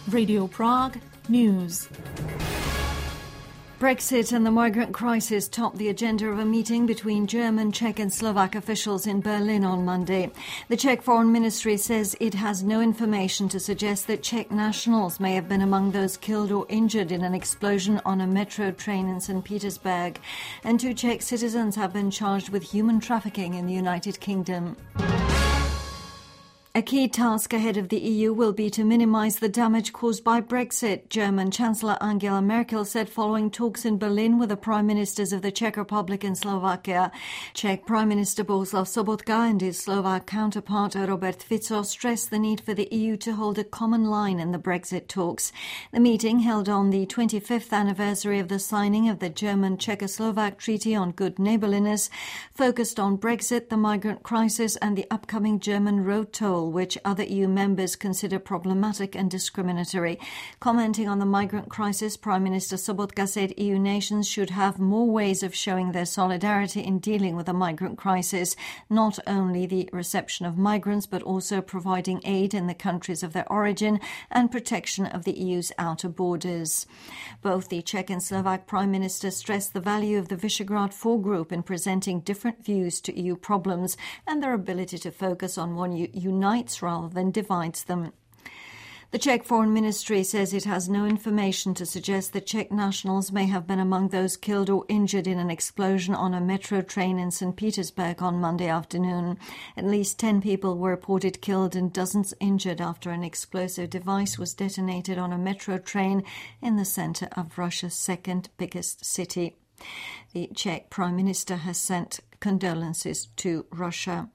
Radio Prague News. Brexit and the migrant crisis topped the agenda of a meeting between German, Czech and Slovak officials in Berlin on Monday. The Czech Foreign Ministry says it has no information to suggest that Czech nationals may have been among those killed or injured in an explosion on a metro train in St. Petersburg. And 2 Czech citizens have been charged with human trafficking in the United Kingdom. A key task ahead of the EU will be to minimise the damage caused by Brexit, German Chancellor Angela Merkel said following talks in Berlin with the Prime Ministers of the Czech Republic and Slovakia. Czech Prime Minister Bohuslav Sobotka and his Slovak counterpart Robert Fico stressed the need for the EU to hold a common line in the Brexit talks. The meeting, held on the 25th anniversary of the signing of the German-Czechoslovak Treaty on Good Neighbourliness, focused on Brexit, the migrant crisis and the upcoming German road toll, which other EU members consider problematic and discriminatory. Commenting on the migrant crisis, Prime Minister Sobotka said EU nations should have more ways of showing their solidarity in dealing with the migrant crisis, not only the reception of migrants, but also providing aid in the countries of their origin and protection of the EU's outer borders. Both the Czech and Slovak Prime Ministers stressed the value of the Visegrad 4 group in presenting different views to EU problems and their ability to focus on one unites rather than divides them. The Czech Foreign Ministry says it has no information to suggest that Czech nationals may have been among those killed or injured in an explosion on a metro train in St. Petersburg on Monday afternoon. At least 10 people were reported killed and dozens injured after an explosive device was detonated on a metro train in the centre of Russia's second biggest city. The Czech Prime Minister has sent condolences to Russia.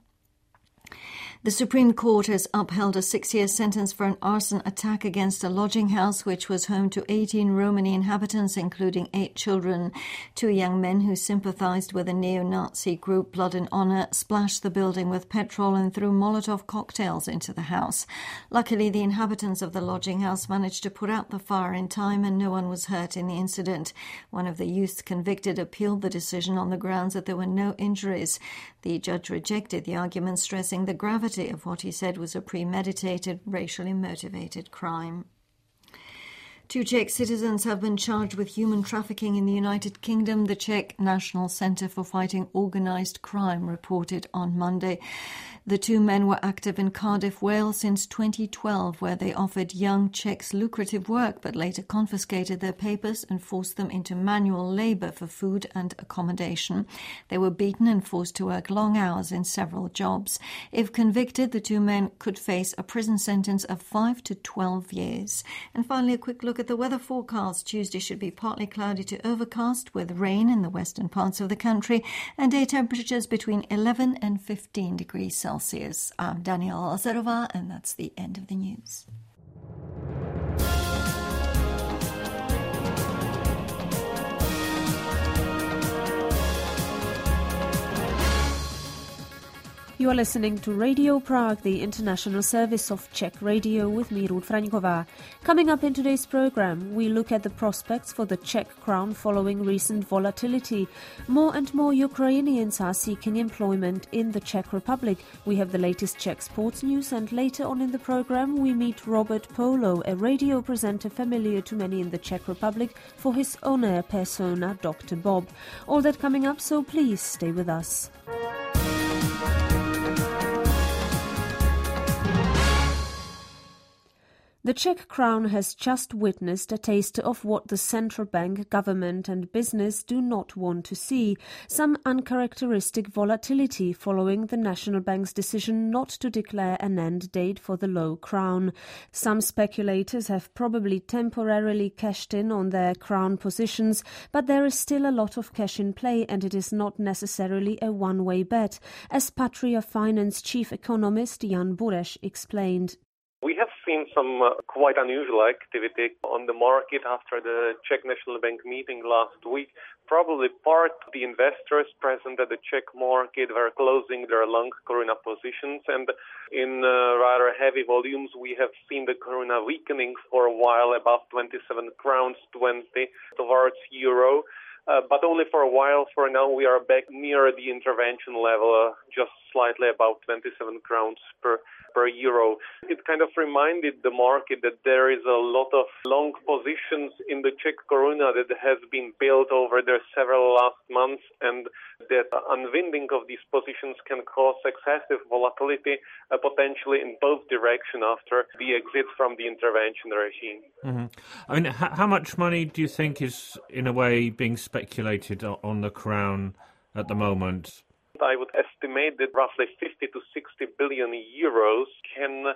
The Supreme Court has upheld a 6-year sentence for an arson attack against a lodging house which was home to 18 Romani inhabitants, including 8 children. 2 young men who sympathised with the neo-Nazi group Blood and Honour splashed the building with petrol and threw Molotov cocktails into the house. Luckily, the inhabitants of the lodging house managed to put out the fire in time and no one was hurt in the incident. One of the youths convicted appealed the decision on the grounds that there were no injuries. The judge rejected the argument, stressing the gravity of what he said was a premeditated, racially motivated crime. 2 Czech citizens have been charged with human trafficking in the United Kingdom, the Czech National Centre for Fighting Organised Crime reported on Monday. The 2 men were active in Cardiff, Wales since 2012, where they offered young Czechs lucrative work but later confiscated their papers and forced them into manual labour for food and accommodation. They were beaten and forced to work long hours in several jobs. If convicted, the 2 men could face a prison sentence of 5 to 12 years. And finally, a quick look at the weather forecast. Tuesday should be partly cloudy to overcast with rain in the western parts of the country and day temperatures between 11 and 15 degrees Celsius. I'm Daniela Lazarová, and that's the end of the news. You are listening to Radio Prague, the international service of Czech radio, with me, Ruth Fraňková. Coming up in today's program, we look at the prospects for the Czech crown following recent volatility. More and more Ukrainians are seeking employment in the Czech Republic. We have the latest Czech sports news, and later on in the program, we meet Robert Polo, a radio presenter familiar to many in the Czech Republic for his on-air persona, Dr. Bob. All that coming up, so please stay with us. The Czech crown has just witnessed a taste of what the central bank, government and business do not want to see, some uncharacteristic volatility following the National Bank's decision not to declare an end date for the low crown. Some speculators have probably temporarily cashed in on their crown positions, but there is still a lot of cash in play and it is not necessarily a one-way bet, as Patria Finance chief economist Jan Bureš explained. We have seen some quite unusual activity on the market after the Czech National Bank meeting last week. Probably part of the investors present at the Czech market were closing their long koruna positions, and in rather heavy volumes we have seen the koruna weakening for a while above 27 crowns 20 towards euro. but only for a while. For now, we are back near the intervention level, just slightly above 27 crowns per euro. It kind of reminded the market that there is a lot of long positions in the Czech koruna that has been built over the several last months, and that unwinding of these positions can cause excessive volatility, potentially in both directions after the exit from the intervention regime. Mm-hmm. I mean, how much money do you think is, in a way, being speculated on the crown at the moment? I would estimate that roughly 50 to 60 billion euros can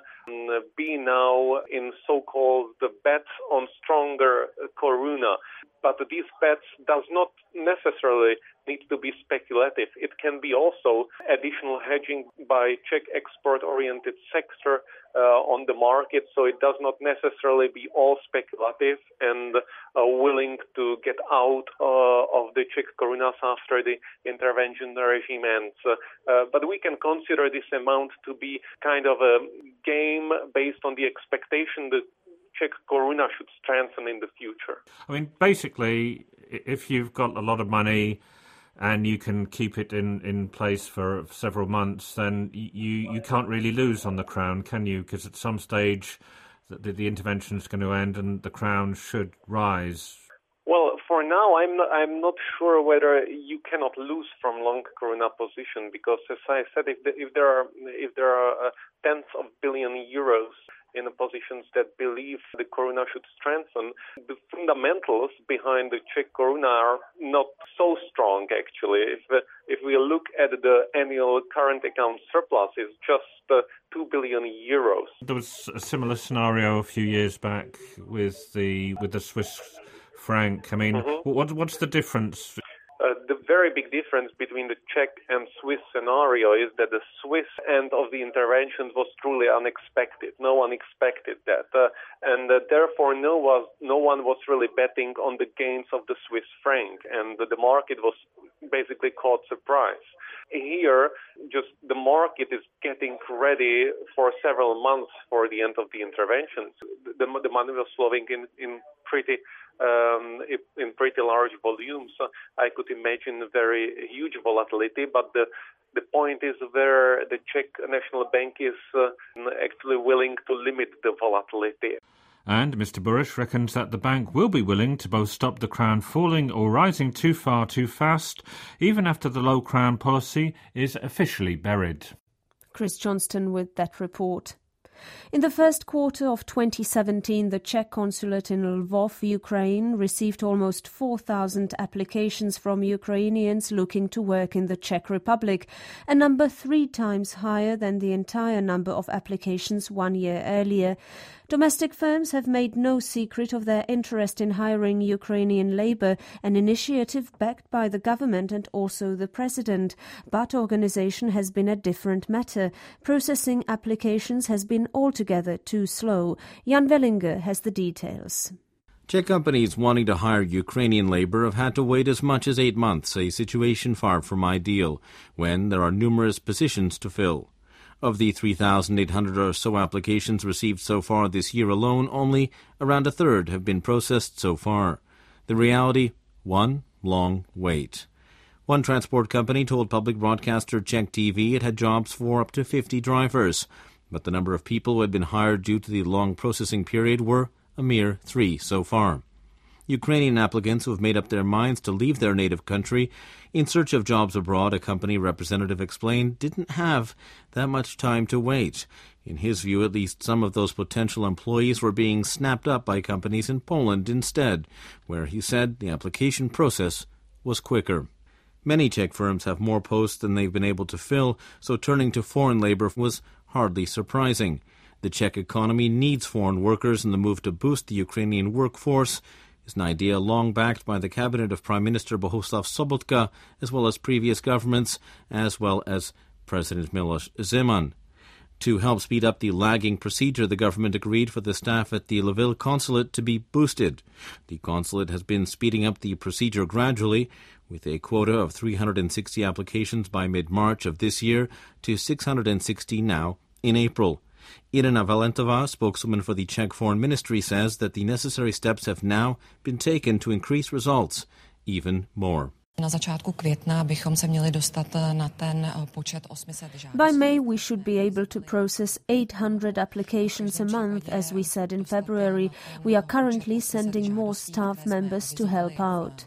be now in so-called bets on stronger koruna. But these bets does not necessarily need to be speculative. It can be also additional hedging by Czech export-oriented sector on the market, so it does not necessarily be all speculative and willing to get out of the Czech korunas after the intervention regime ends. But we can consider this amount to be kind of a game based on the expectation that Czech koruna should strengthen in the future. I mean, basically, if you've got a lot of money and you can keep it in place for several months, then you can't really lose on the crown, can you? Because at some stage the intervention is going to end and the crown should rise. Well, for now, I'm not sure whether you cannot lose from long koruna position, because, as I said, if there are tens of billion euros in the positions that believe the koruna should strengthen, the fundamentals behind the Czech koruna are not so strong, actually. If we look at the annual current account surplus, it's just 2 billion euros. There was a similar scenario a few years back with the Swiss franc. I mean, what's the difference? The very big difference between the Czech and Swiss scenario is that the Swiss end of the intervention was truly unexpected. No one expected that. And therefore no one was really betting on the gains of the Swiss franc, and the market was basically caught surprise. Here, just the market is getting ready for several months for the end of the intervention. The money was flowing in pretty large volumes. I could imagine very huge volatility, but the point is where the Czech National Bank is actually willing to limit the volatility. And Mr. Bureš reckons that the bank will be willing to both stop the crown falling or rising too far too fast, even after the low crown policy is officially buried. Chris Johnston with that report. In the first quarter of 2017, the Czech consulate in Lvov, Ukraine, received almost 4,000 applications from Ukrainians looking to work in the Czech Republic, a number 3 times higher than the entire number of applications 1 year earlier. Domestic firms have made no secret of their interest in hiring Ukrainian labour, an initiative backed by the government and also the president. But organisation has been a different matter. Processing applications has been altogether too slow. Jan Wellinger has the details. Czech companies wanting to hire Ukrainian labour have had to wait as much as 8 months, a situation far from ideal, when there are numerous positions to fill. Of the 3,800 or so applications received so far this year alone, only around a third have been processed so far. The reality? One long wait. One transport company told public broadcaster Czech TV it had jobs for up to 50 drivers, but the number of people who had been hired due to the long processing period were a mere 3 so far. Ukrainian applicants who have made up their minds to leave their native country in search of jobs abroad, a company representative explained, didn't have that much time to wait. In his view, at least, some of those potential employees were being snapped up by companies in Poland instead, where he said the application process was quicker. Many Czech firms have more posts than they've been able to fill, so turning to foreign labour was hardly surprising. The Czech economy needs foreign workers, and the move to boost the Ukrainian workforce is an idea long backed by the cabinet of Prime Minister Bohuslav Sobotka, as well as previous governments, as well as President Miloš Zeman. To help speed up the lagging procedure, the government agreed for the staff at the Lviv consulate to be boosted. The consulate has been speeding up the procedure gradually, with a quota of 360 applications by mid-March of this year to 660 now in April. Irina Valentova, spokeswoman for the Czech Foreign Ministry, says that the necessary steps have now been taken to increase results even more. By May, we should be able to process 800 applications a month, as we said in February. We are currently sending more staff members to help out.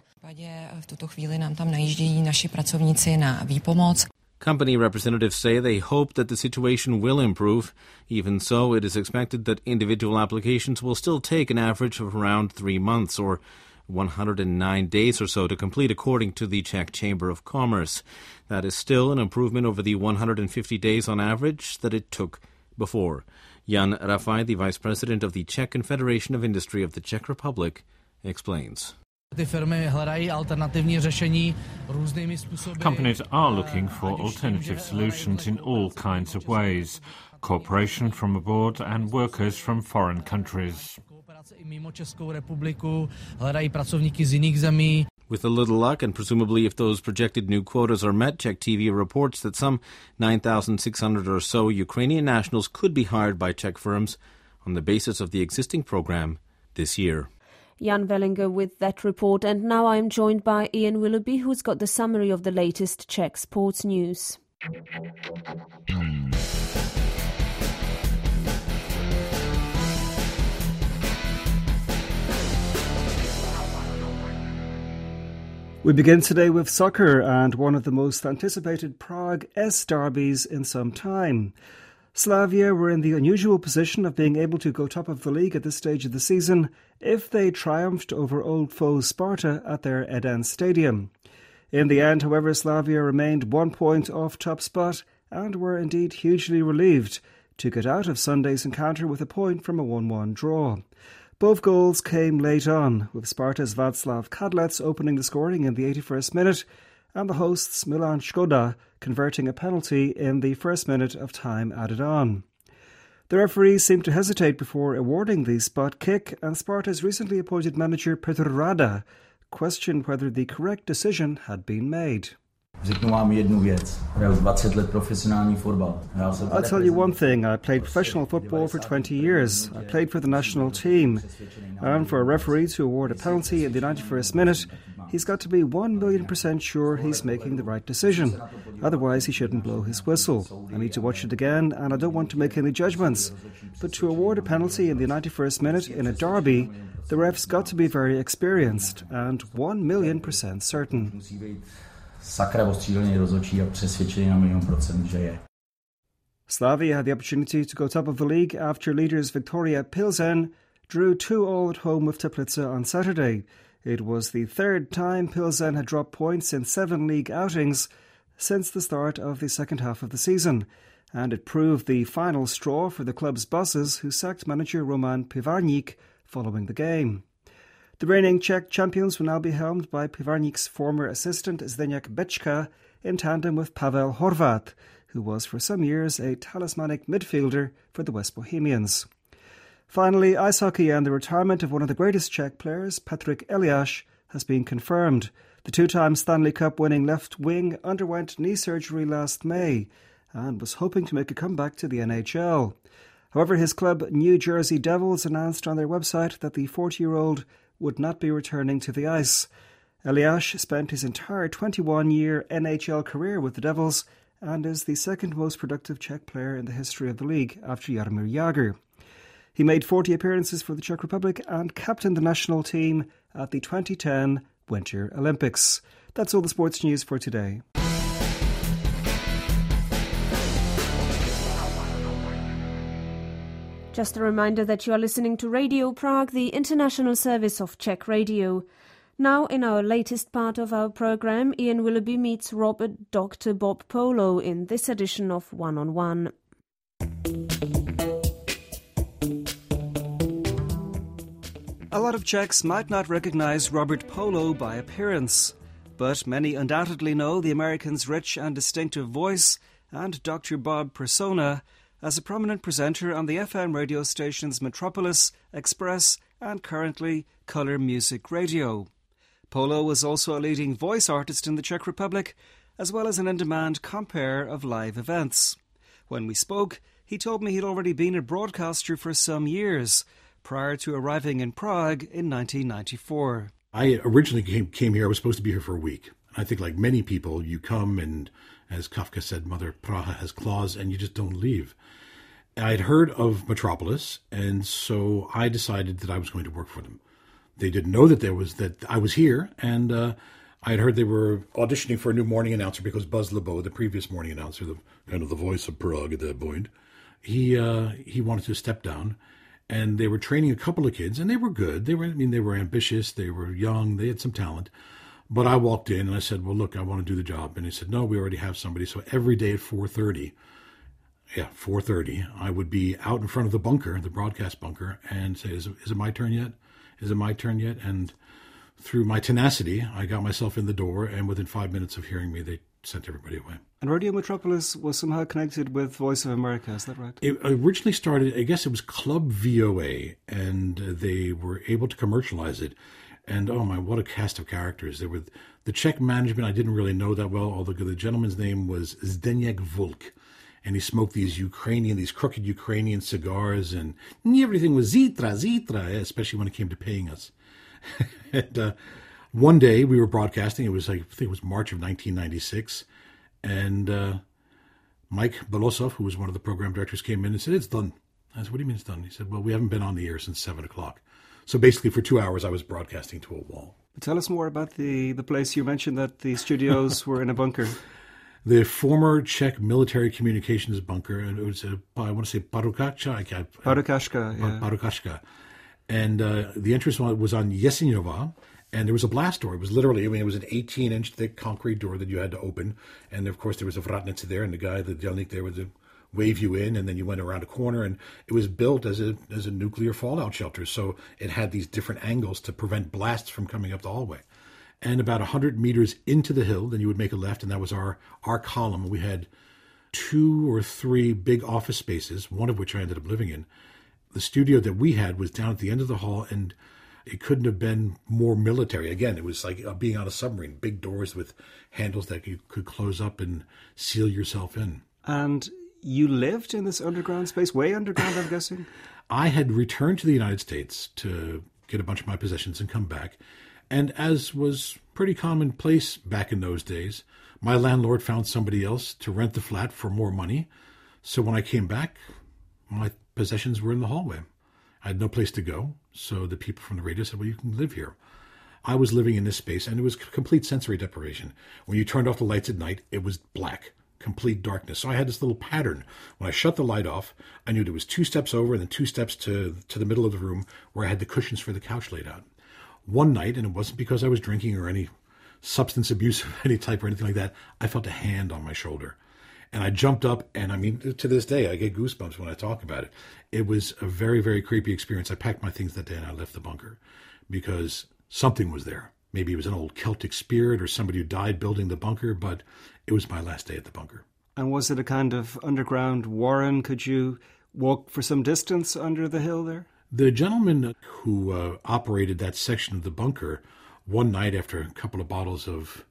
Company representatives say they hope that the situation will improve. Even so, it is expected that individual applications will still take an average of around 3 months, or 109 days or so, to complete, according to the Czech Chamber of Commerce. That is still an improvement over the 150 days on average that it took before. Jan Rafaj, the Vice President of the Czech Confederation of Industry of the Czech Republic, explains. Companies are looking for alternative solutions in all kinds of ways. Cooperation from abroad and workers from foreign countries. With a little luck, and presumably if those projected new quotas are met, Czech TV reports that some 9,600 or so Ukrainian nationals could be hired by Czech firms on the basis of the existing program this year. Jan Wellinger with that report, and now I am joined by Ian Willoughby, who's got the summary of the latest Czech sports news. We begin today with soccer and one of the most anticipated Prague S derbies in some time. Slavia were in the unusual position of being able to go top of the league at this stage of the season if they triumphed over old foe Sparta at their Eden Stadium. In the end, however, Slavia remained 1 point off top spot and were indeed hugely relieved to get out of Sunday's encounter with a point from a 1-1 draw. Both goals came late on, with Sparta's Václav Kadlec opening the scoring in the 81st minute and the hosts Milan Škoda converting a penalty in the first minute of time added on. The referees seemed to hesitate before awarding the spot kick, and Sparta's recently appointed manager Petr Rada questioned whether the correct decision had been made. I'll tell you one thing, I played professional football for 20 years. I played for the national team. And for a referee to award a penalty in the 91st minute, he's got to be 1,000,000% sure he's making the right decision. Otherwise, he shouldn't blow his whistle. I need to watch it again, and I don't want to make any judgments. But to award a penalty in the 91st minute in a derby, the ref's got to be very experienced and 1,000,000% certain. Slavia had the opportunity to go top of the league after leaders Viktoria Pilsen drew 2-2 at home with Teplice on Saturday. It was the third time Pilsen had dropped points in 7 league outings since the start of the second half of the season, and it proved the final straw for the club's bosses, who sacked manager Roman Pivarník following the game. The reigning Czech champions will now be helmed by Pivarník's former assistant Zdeněk Bečka in tandem with Pavel Horvat, who was for some years a talismanic midfielder for the West Bohemians. Finally, ice hockey, and the retirement of one of the greatest Czech players, Patrik Eliáš, has been confirmed. The 2-time Stanley Cup winning left wing underwent knee surgery last May and was hoping to make a comeback to the NHL. However, his club New Jersey Devils announced on their website that the 40-year-old would not be returning to the ice. Eliáš spent his entire 21-year NHL career with the Devils and is the second most productive Czech player in the history of the league after Jaromír Jágr. He made 40 appearances for the Czech Republic and captained the national team at the 2010 Winter Olympics. That's all the sports news for today. Just a reminder that you are listening to Radio Prague, the international service of Czech Radio. Now, in our latest part of our program, Ian Willoughby meets Robert Dr. Bob Polo in this edition of One on One. A lot of Czechs might not recognize Robert Polo by appearance, but many undoubtedly know the American's rich and distinctive voice and Dr. Bob persona as a prominent presenter on the FM radio stations Metropolis, Express and currently Color Music Radio. Polo is also a leading voice artist in the Czech Republic, as well as an in-demand compere of live events. When we spoke, he told me he'd already been a broadcaster for some years, prior to arriving in Prague in 1994. I originally came here, I was supposed to be here for a week. I think like many people, you come and, as Kafka said, Mother Praha has claws, and you just don't leave. I'd heard of Metropolis, and so I decided that I was going to work for them. They didn't know that I was here, and I had heard they were auditioning for a new morning announcer because Buzz LeBeau, the previous morning announcer, the voice of Prague at that point, he wanted to step down, and they were training a couple of kids, and they were good. They were ambitious, they were young, they had some talent. But I walked in and I said, well, look, I want to do the job. And he said, no, we already have somebody. So every day at 4:30, I would be out in front of the bunker, the broadcast bunker, and say, is it my turn yet? Is it my turn yet? And through my tenacity, I got myself in the door, and within 5 minutes of hearing me, they sent everybody away. And Radio Metropolis was somehow connected with Voice of America, is that right? It originally started, I guess it was Club VOA, and they were able to commercialize it. And oh my, what a cast of characters. There were the Czech management I didn't really know that well, although the gentleman's name was Zdeněk Volk. And he smoked these crooked Ukrainian cigars, and everything was zitra, especially when it came to paying us. And one day we were broadcasting, I think it was March of 1996, and Mike Belosov, who was one of the program directors, came in and said, it's done. I said, what do you mean it's done? He said, well, we haven't been on the air since 7 o'clock. So basically for 2 hours I was broadcasting to a wall. Tell us more about the place. You mentioned that the studios were in a bunker. The former Czech military communications bunker, and it was, I want to say Parukashka. Parukashka. And the entrance was on Jeseňová, and there was a blast door. It was literally, it was an 18-inch thick concrete door that you had to open. And of course there was a vratnica there, and the guy, the Delnik there, would wave you in, and then you went around a corner, and it was built as a nuclear fallout shelter. So it had these different angles to prevent blasts from coming up the hallway. And about 100 meters into the hill, then you would make a left, and that was our column. We had 2 or 3 big office spaces, one of which I ended up living in. The studio that we had was down at the end of the hall, and it couldn't have been more military. Again, it was like being on a submarine, big doors with handles that you could close up and seal yourself in. And you lived in this underground space, way underground, I'm guessing? I had returned to the United States to get a bunch of my possessions and come back. And as was pretty commonplace back in those days, my landlord found somebody else to rent the flat for more money. So when I came back, my possessions were in the hallway. I had no place to go. So the people from the radio said, well, you can live here. I was living in this space, and it was complete sensory deprivation. When you turned off the lights at night, it was black. Complete darkness. So I had this little pattern. When I shut the light off, I knew there was 2 steps over and then 2 steps to the middle of the room where I had the cushions for the couch laid out. One night, and it wasn't because I was drinking or any substance abuse of any type or anything like that, I felt a hand on my shoulder. And I jumped up, and I mean, to this day, I get goosebumps when I talk about it. It was a very, very creepy experience. I packed my things that day and I left the bunker because something was there. Maybe it was an old Celtic spirit or somebody who died building the bunker, but it was my last day at the bunker. And was it a kind of underground warren? Could you walk for some distance under the hill there? The gentleman who operated that section of the bunker, one night after a couple of bottles of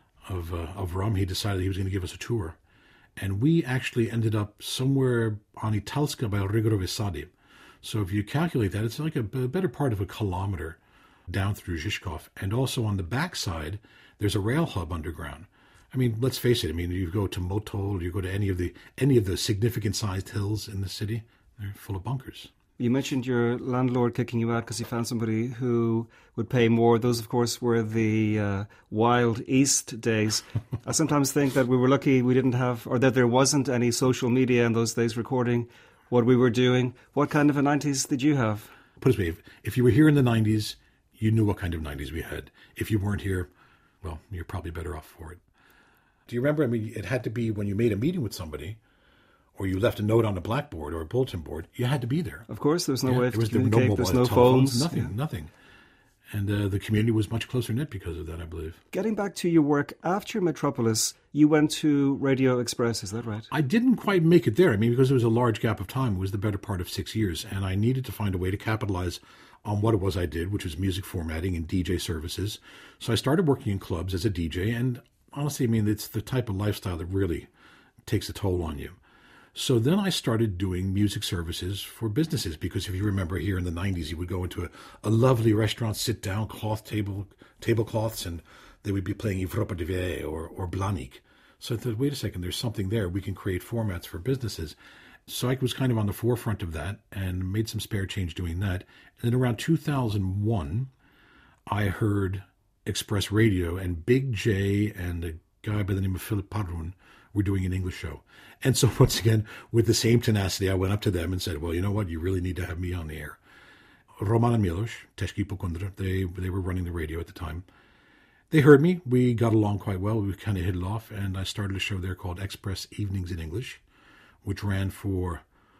rum, he decided he was going to give us a tour. And we actually ended up somewhere on Italska by Rigorove Sady. So if you calculate that, it's like a better part of a kilometer down through Žižkov. And also on the backside, there's a rail hub underground. I mean, let's face it. I mean, you go to Motol, you go to any of the significant sized hills in the city, they're full of bunkers. You mentioned your landlord kicking you out because he found somebody who would pay more. Those, of course, were the Wild East days. I sometimes think that we were lucky we didn't have, or that there wasn't any social media in those days recording what we were doing. What kind of a 90s did you have? Put it this way, if you were here in the 90s, you knew what kind of 90s we had. If you weren't here, well, you're probably better off for it. Do you remember, I mean, it had to be when you made a meeting with somebody, or you left a note on a blackboard or a bulletin board, you had to be there. Of course, there was no way to communicate. There's no phones. Nothing. And the community was much closer knit because of that, I believe. Getting back to your work, after Metropolis, you went to Radio Express, is that right? I didn't quite make it there. I mean, because there was a large gap of time. It was the better part of 6 years, and I needed to find a way to capitalize on what it was I did, which was music formatting and DJ services. So I started working in clubs as a DJ, and honestly, I mean, it's the type of lifestyle that really takes a toll on you. So then I started doing music services for businesses, because if you remember here in the 90s, you would go into a lovely restaurant, sit down, tablecloths, and they would be playing Europa de Vie or Blanik. So I thought, wait a second, there's something there. We can create formats for businesses. So I was kind of on the forefront of that and made some spare change doing that. And then around 2001, I heard Express Radio, and Big J and a guy by the name of Philip Padrun were doing an English show. And so once again, with the same tenacity, I went up to them and said, well, you know what? You really need to have me on the air. Roman and Milos, Teshki Pokundra, they were running the radio at the time. They heard me. We got along quite well. We kind of hit it off. And I started a show there called Express Evenings in English, which ran for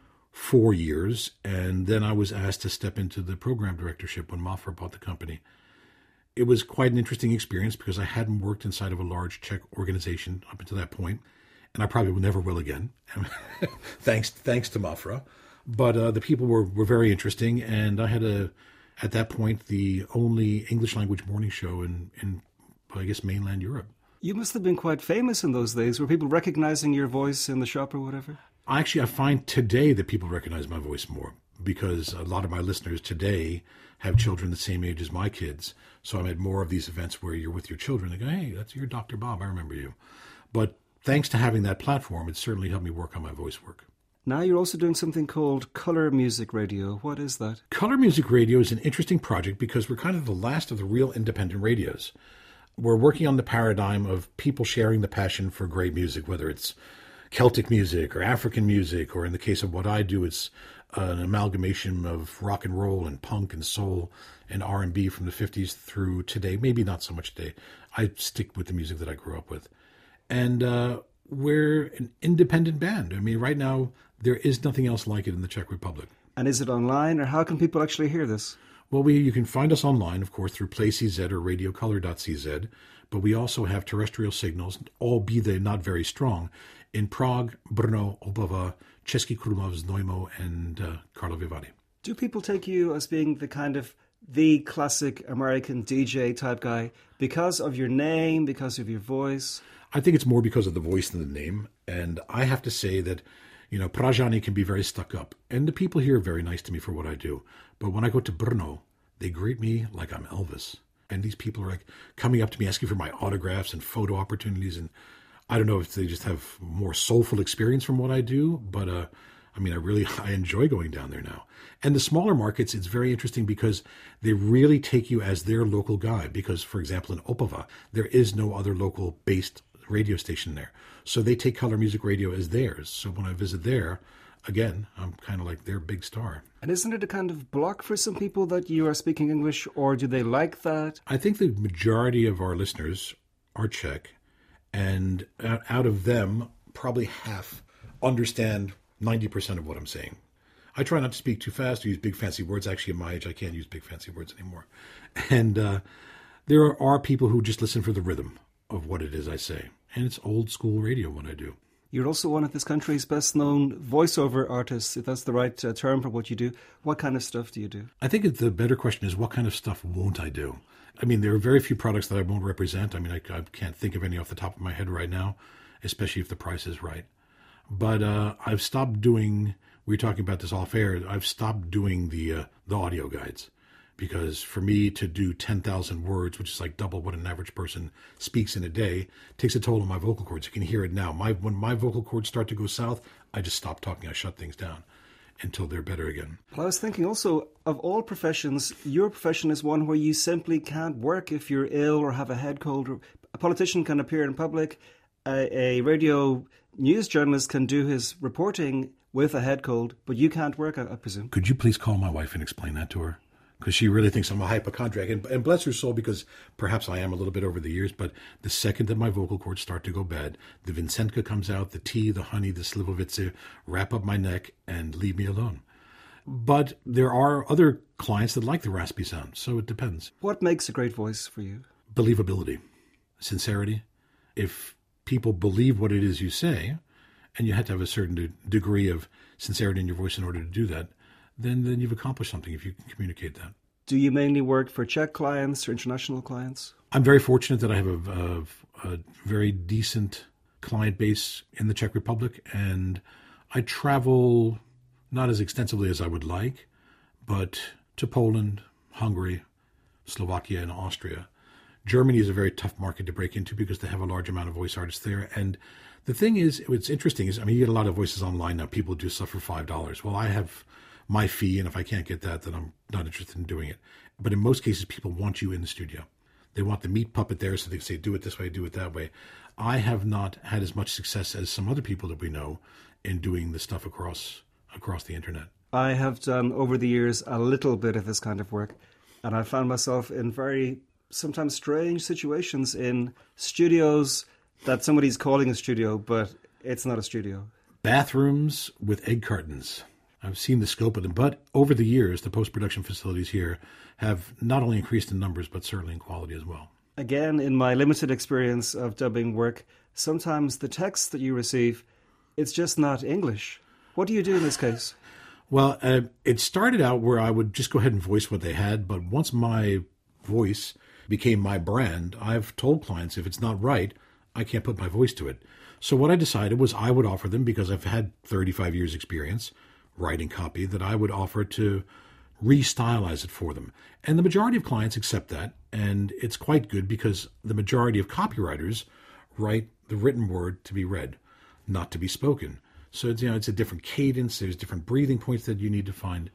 4 years. And then I was asked to step into the program directorship when Mafra bought the company. It was quite an interesting experience because I hadn't worked inside of a large Czech organization up until that point, and I probably never will again, thanks to Mafra. But the people were very interesting, and I had at that point, the only English language morning show in I guess, mainland Europe. You must have been quite famous in those days. Were people recognizing your voice in the shop or whatever? Actually, I find today that people recognize my voice more, because a lot of my listeners today have children the same age as my kids. So I'm at more of these events where you're with your children. They go, hey, that's your Dr. Bob. I remember you. But thanks to having that platform, it certainly helped me work on my voice work. Now you're also doing something called Colour Music Radio. What is that? Colour Music Radio is an interesting project because we're kind of the last of the real independent radios. We're working on the paradigm of people sharing the passion for great music, whether it's Celtic music or African music, or in the case of what I do, it's an amalgamation of rock and roll and punk and soul and R&B from the 50s through today. Maybe not so much today. I stick with the music that I grew up with. And we're an independent band. I mean, right now, there is nothing else like it in the Czech Republic. And is it online, or how can people actually hear this? Well, you can find us online, of course, through PlayCZ or radiocolor.cz, but we also have terrestrial signals, albeit not very strong, in Prague, Brno, Opava, Český Krumlov, Znojmo, and Karlovy Vary. Do people take you as being the classic American DJ type guy because of your name, because of your voice? I think it's more because of the voice than the name. And I have to say that, Pražani can be very stuck up. And the people here are very nice to me for what I do. But when I go to Brno, they greet me like I'm Elvis. And these people are like coming up to me, asking for my autographs and photo opportunities. And I don't know if they just have more soulful experience from what I do, but I enjoy going down there now. And the smaller markets, it's very interesting because they really take you as their local guy. Because, for example, in Opava, there is no other local-based radio station there. So they take Colour Music Radio as theirs. So when I visit there, again, I'm kind of like their big star. And isn't it a kind of block for some people that you are speaking English, or do they like that? I think the majority of our listeners are Czech. And out of them, probably half understand 90% of what I'm saying. I try not to speak too fast or use big fancy words. Actually, at my age, I can't use big fancy words anymore. And there are people who just listen for the rhythm of what it is I say. And it's old school radio what I do. You're also one of this country's best known voiceover artists, if that's the right term for what you do. What kind of stuff do you do? I think the better question is, what kind of stuff won't I do? I mean, there are very few products that I won't represent. I mean, I can't think of any off the top of my head right now, especially if the price is right. But I've stopped doing, we were talking about this off air, I've stopped doing the audio guides. Because for me to do 10,000 words, which is like double what an average person speaks in a day, takes a toll on my vocal cords. You can hear it now. When my vocal cords start to go south, I just stop talking. I shut things down until they're better again. Well, I was thinking also, of all professions, your profession is one where you simply can't work if you're ill or have a head cold. A politician can appear in public. A radio news journalist can do his reporting with a head cold, but you can't work, I presume. Could you please call my wife and explain that to her? Because she really thinks I'm a hypochondriac. And bless her soul, because perhaps I am a little bit over the years, but the second that my vocal cords start to go bad, the Vincentka comes out, the tea, the honey, the Slivovice, wrap up my neck and leave me alone. But there are other clients that like the raspy sound, so it depends. What makes a great voice for you? Believability, sincerity. If people believe what it is you say, and you have to have a certain degree of sincerity in your voice in order to do that, then you've accomplished something if you can communicate that. Do you mainly work for Czech clients or international clients? I'm very fortunate that I have a very decent client base in the Czech Republic, and I travel not as extensively as I would like, but to Poland, Hungary, Slovakia, and Austria. Germany is a very tough market to break into because they have a large amount of voice artists there. And the thing is, what's interesting is, you get a lot of voices online now. People do stuff for $5. Well, I have my fee, and if I can't get that, then I'm not interested in doing it. But in most cases, people want you in the studio. They want the meat puppet there, so they say, do it this way, do it that way. I have not had as much success as some other people that we know in doing the stuff across the internet. I have done, over the years, a little bit of this kind of work, and I found myself in very, sometimes strange situations in studios that somebody's calling a studio, but it's not a studio. Bathrooms with egg cartons. I've seen the scope of them, but over the years, the post-production facilities here have not only increased in numbers, but certainly in quality as well. Again, in my limited experience of dubbing work, sometimes the text that you receive, it's just not English. What do you do in this case? Well, it started out where I would just go ahead and voice what they had, but once my voice became my brand, I've told clients if it's not right, I can't put my voice to it. So what I decided was I would offer them, because I've had 35 years experience writing copy, that I would offer to restylize it for them. And the majority of clients accept that, and it's quite good because the majority of copywriters write the written word to be read, not to be spoken. So it's a different cadence, there's different breathing points that you need to find.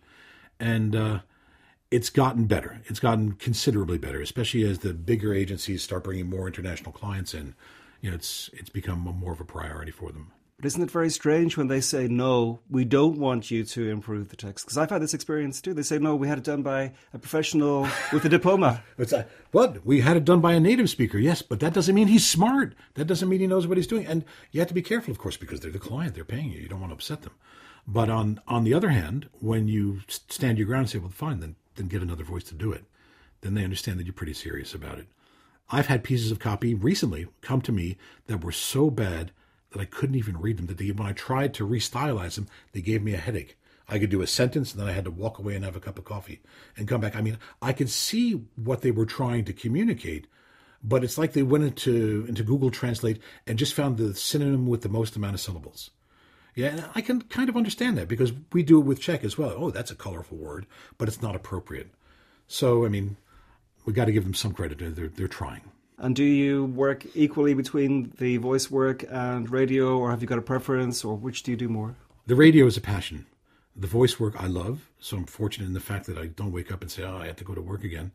And it's gotten better. It's gotten considerably better, especially as the bigger agencies start bringing more international clients in. It's become more of a priority for them. But isn't it very strange when they say, no, we don't want you to improve the text? Because I've had this experience too. They say, no, we had it done by a professional with a diploma. What? We had it done by a native speaker, yes, but that doesn't mean he's smart. That doesn't mean he knows what he's doing. And you have to be careful, of course, because they're the client. They're paying you. You don't want to upset them. But on the other hand, when you stand your ground and say, well, fine, then get another voice to do it, then they understand that you're pretty serious about it. I've had pieces of copy recently come to me that were so bad that I couldn't even read them. That when I tried to restylize them, they gave me a headache. I could do a sentence, and then I had to walk away and have a cup of coffee and come back. I could see what they were trying to communicate, but it's like they went into Google Translate and just found the synonym with the most amount of syllables. Yeah, and I can kind of understand that because we do it with Czech as well. Oh, that's a colorful word, but it's not appropriate. So, we got to give them some credit. They're trying. And do you work equally between the voice work and radio, or have you got a preference, or which do you do more? The radio is a passion. The voice work I love, so I'm fortunate in the fact that I don't wake up and say, I have to go to work again.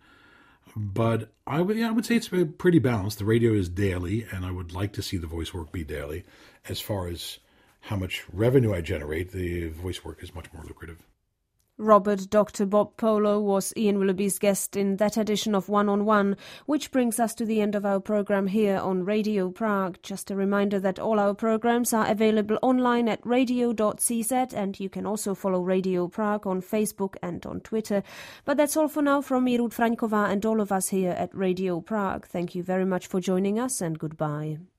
But I would say it's pretty balanced. The radio is daily, and I would like to see the voice work be daily. As far as how much revenue I generate, the voice work is much more lucrative. Robert Dr. Bob Polo was Ian Willoughby's guest in that edition of One on One, which brings us to the end of our program here on Radio Prague. Just a reminder that all our programs are available online at radio.cz, and you can also follow Radio Prague on Facebook and on Twitter. But that's all for now from me, Ruth Fraňková, and all of us here at Radio Prague. Thank you very much for joining us, and goodbye.